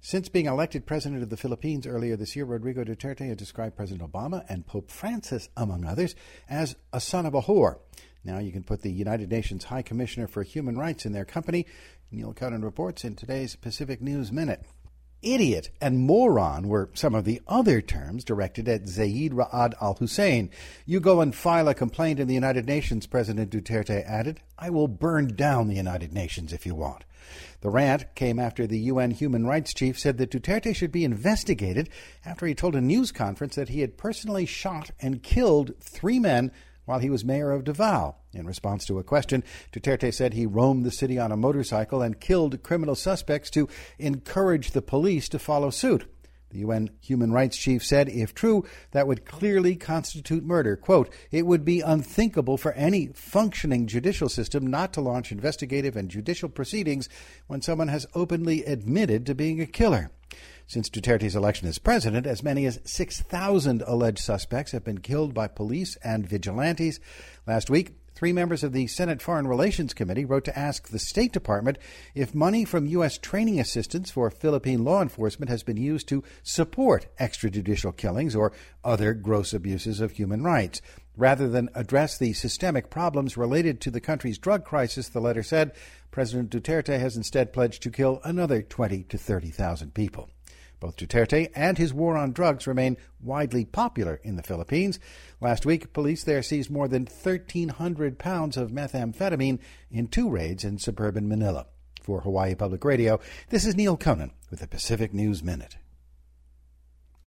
Since being elected president of the Philippines earlier this year, Rodrigo Duterte has described President Obama and Pope Francis, among others, as a son of a whore. Now you can put the United Nations High Commissioner for Human Rights in their company. Neil Cunnin reports in today's Pacific News Minute. Idiot and moron were some of the other terms directed at Zeid Ra'ad al-Hussein. You go and file a complaint in the United Nations, President Duterte added. I will burn down the United Nations if you want. The rant came after the UN human rights chief said that Duterte should be investigated after he told a news conference that he had personally shot and killed 3 men while he was mayor of Davao. In response to a question, Duterte said he roamed the city on a motorcycle and killed criminal suspects to encourage the police to follow suit. The UN human rights chief said, if true, that would clearly constitute murder. Quote, it would be unthinkable for any functioning judicial system not to launch investigative and judicial proceedings when someone has openly admitted to being a killer. Since Duterte's election as president, as many as 6,000 alleged suspects have been killed by police and vigilantes. Last week, 3 members of the Senate Foreign Relations Committee wrote to ask the State Department if money from U.S. training assistance for Philippine law enforcement has been used to support extrajudicial killings or other gross abuses of human rights. Rather than address the systemic problems related to the country's drug crisis, the letter said, President Duterte has instead pledged to kill another 20,000 to 30,000 people. Both Duterte and his war on drugs remain widely popular in the Philippines. Last week, police there seized more than 1,300 pounds of methamphetamine in 2 raids in suburban Manila. For Hawaii Public Radio, this is Neil Cunnin with the Pacific News Minute.